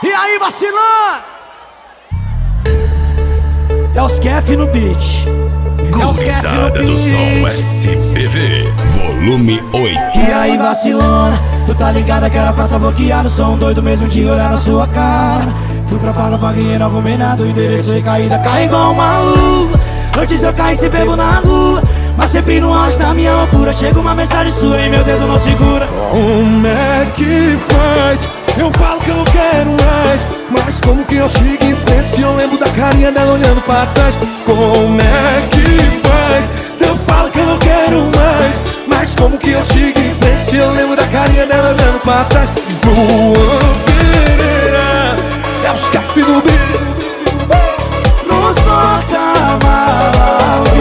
E aí, vacilão? É os Kef no beat. Gurizada do som SPV, volume 8. E aí, vacilona, tu tá ligada que era pra tá bloqueado. Sou um doido mesmo de olhar na sua cara. Fui pra Paga Paguinha, não arrumei nada. O endereço recaída, cai igual um maluco. Antes eu caí se bebo na rua, mas sempre no auge da minha loucura. Chega uma mensagem sua e meu dedo não segura. Como é que faz? Se eu falo que eu não quero mais, mas como que eu sigo em frente se eu lembro da carinha dela olhando pra trás? Como é que faz? Se eu falo que eu não quero mais, mas como que eu sigo em frente se eu lembro da carinha dela olhando pra trás? Luan Pereira, é os Kef do beat. Nos porta-malas.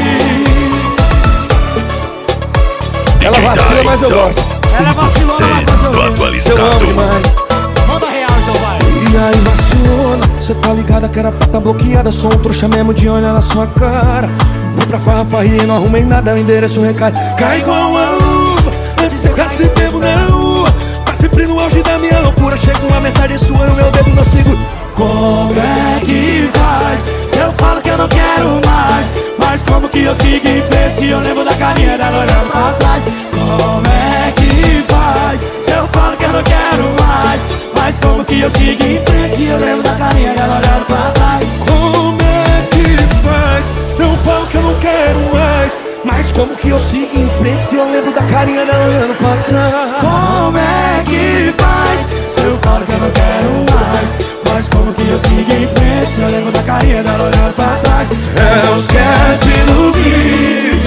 Ela vacila, mas eu gosto. Ela vacilona, mas eu 100% gosto. atualizado. Manda real então, vai. E aí, vacilona, cê tá ligada que era pra tá bloqueada. Sou um trouxa mesmo de olhar na sua cara. Fui pra farrafarria e não arrumei nada. O endereço recai, cai igual uma luva. Antes eu já se bebo na rua, mas sempre no auge da minha loucura. Chega uma mensagem sua e o meu dedo não segura. Como é que faz? Se eu falo que eu não quero mais, mas como que eu sigo em frente se eu lembro da carinha dela olhando pra trás? Como é que faz? Se eu falo que eu não quero mais, mas como que eu sigo em frente se eu lembro da carinha dela olhando pra trás? Como é que faz? Se eu falo que eu não quero mais, mas como que eu sigo em frente se eu lembro da carinha dela olhando pra trás? Como é que faz? Se eu falo que eu não quero mais, mas como que eu sigo em frente se eu lembro da carinha dela olhando pra trás? É os Kef do beat.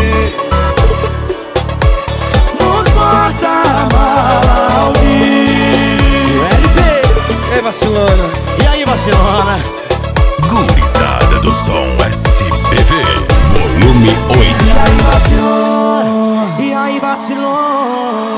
Nos porta-malas. LP. E aí, vacilona? E aí, vacilona? Gurizada do som SPV, volume 8. E aí, vacilona? E aí, vacilona?